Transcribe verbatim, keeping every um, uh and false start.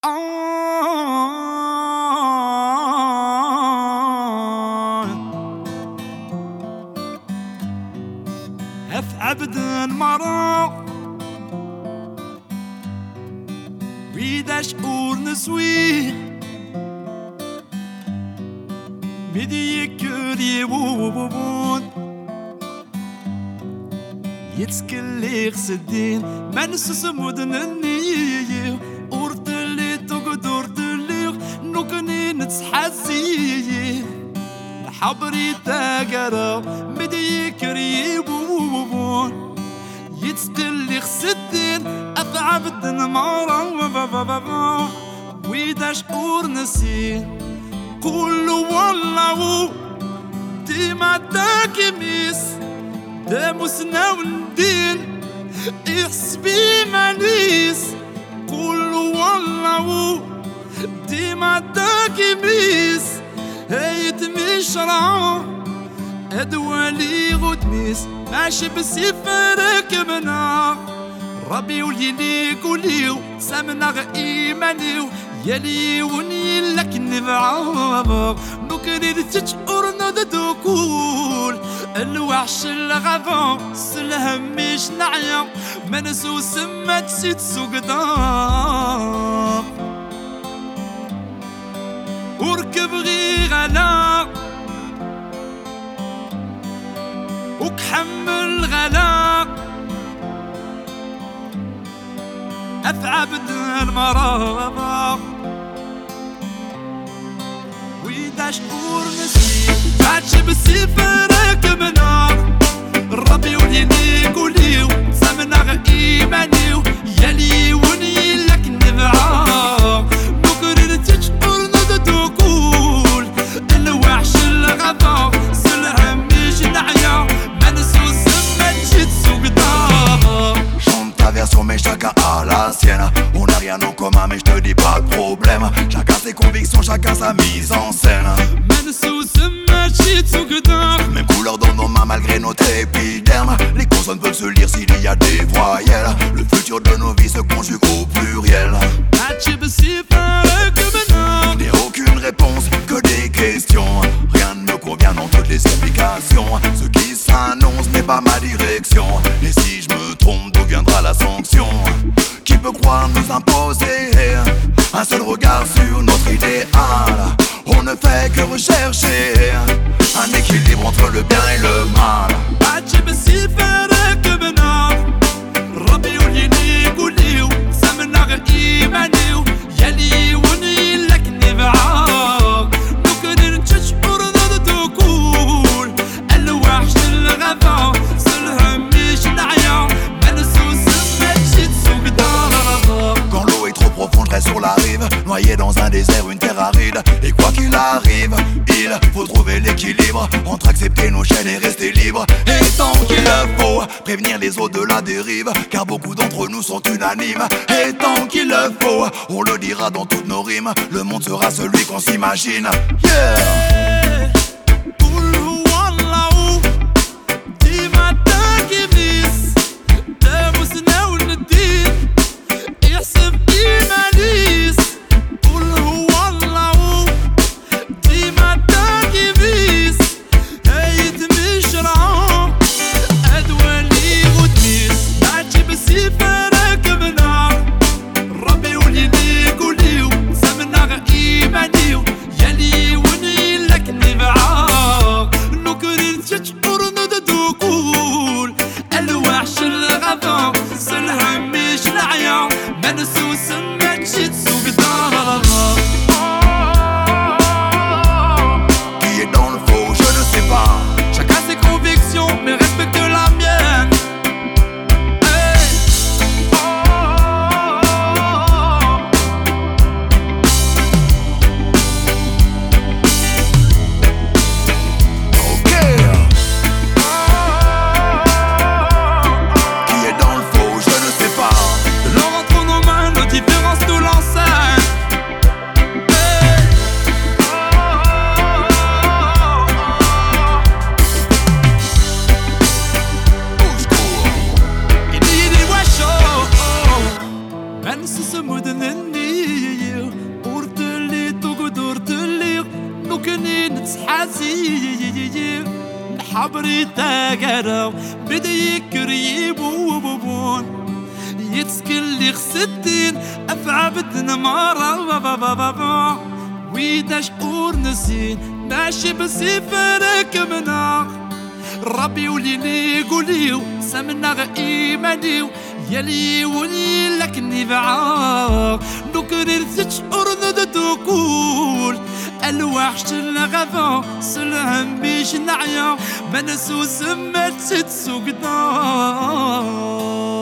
هف عبد المرأة ويدا شعور نسويه مدي كوري وبوبون يتسكلي غسدين ما نسس مدن النية أورتلي تقدر تليغ نوكني نتسحزي حبري تاقرا مدي كوري وبوبون يتسكلي غسدين أفعبد المرأة ويدا شعور نسيه كل والله ديما تاكميس داموسنا وندين يحسبي مانيس كل والله ديما تاكميس هيت مشرع ادوالي غدميس ماشي بسيفرك منا ربي وليني قوليو سامنا إيمانيو يلي وني لك نبعاض نكرر تشعر ندو كول الوحش الغفا سلهم مش نعيا منسو سمت سيت سقدام وركب غي غلا وكحمل غلا أثعبد المرابع ويدا شعور نسيب عاتش بسيفرك منار ربي وليني قوليو سمنا إيمانيو يلي وني لك نبعا نكرر تشعر ندو كول الوحش الغفا سلهم مش نعيا منسو سمت جيت سوقدام Chante ta version mais chacun a la sienne. On n'a rien en commun mais je te dis pas de problème. Chacun ses convictions, chacun sa mise en scène. Même couleur dans nos mains malgré notre épiderme. Les consonnes peuvent se lire s'il y a des voyelles. Le futur de nos vies se conjugue au pluriel. N'ai aucune réponse que des questions. Rien ne me convient dans toutes les explications. Ce qui s'annonce n'est pas ma direction. Et si je me trompe, d'où viendra la sanction? Qui peut croire nous imposer un seul regard sur notre idéal? On ne fait que rechercher un équilibre entre le bien et le mal. Quand l'eau est trop profonde, je reste sur la rive, noyé dans un désert, une terre aride. Et quoi qu'il arrive, il faut trouver l'équilibre entre accepter nos chaînes et rester libre. Et tant qu'il le faut, prévenir les autres de la dérive, car beaucoup d'entre nous sont unanimes. Et tant qu'il le faut, on le dira dans toutes nos rimes, le monde sera celui qu'on s'imagine. Yeah! L'on rentre nos mains, nos différences nous l'enseignent. عسير حبري تاقرا بدا يكريب وبون يتسكن لي خستين افعبدنا مرة ويدا شعور نسين ماشي بسيفرك منا ربي وليني قوليو سمنا إيمانيو يلي ولي لكني بعاق نكرر تشعر ندتو كول الوحش الغفا سلهم بيش نعيا منسوس ما تتسوق دار